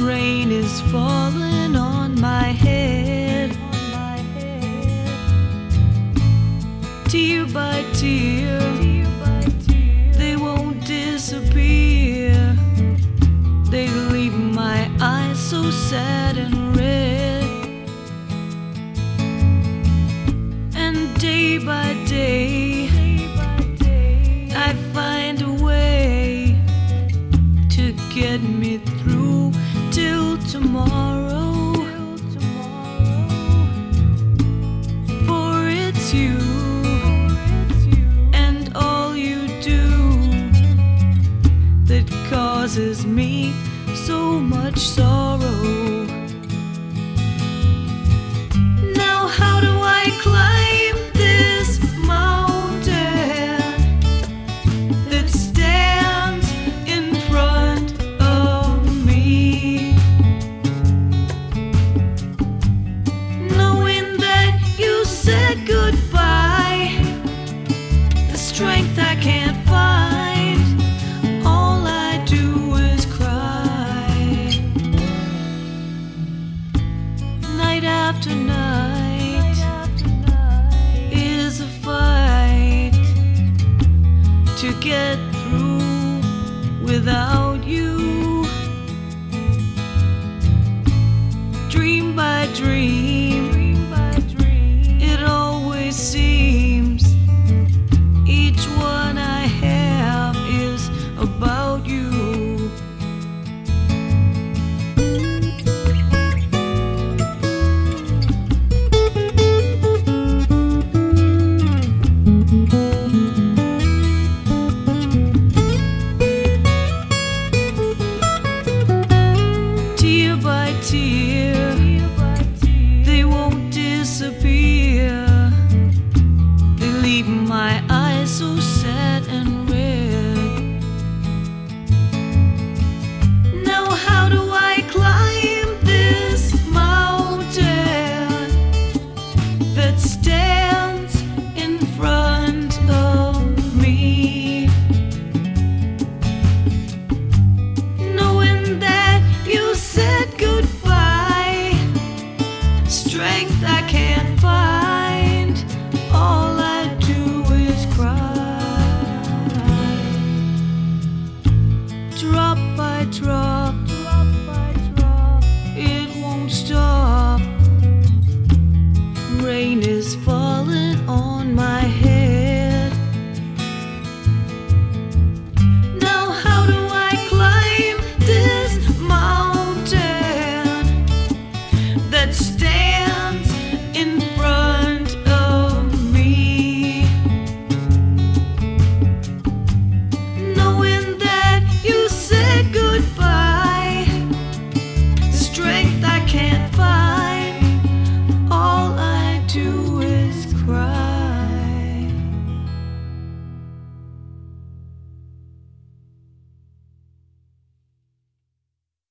rain is falling on my head, tear by tear, they won't disappear. They leave my eyes so sad and red. And day by day, I find a way to get me through till tomorrow. For it's you and all you do that causes me so much sorrow. Now how do I climb this mountain that stands in front of me, knowing that you said goodbye? The strength I can't find, all I do is cry. Night after night is a fight to get through without you. Dream by dream,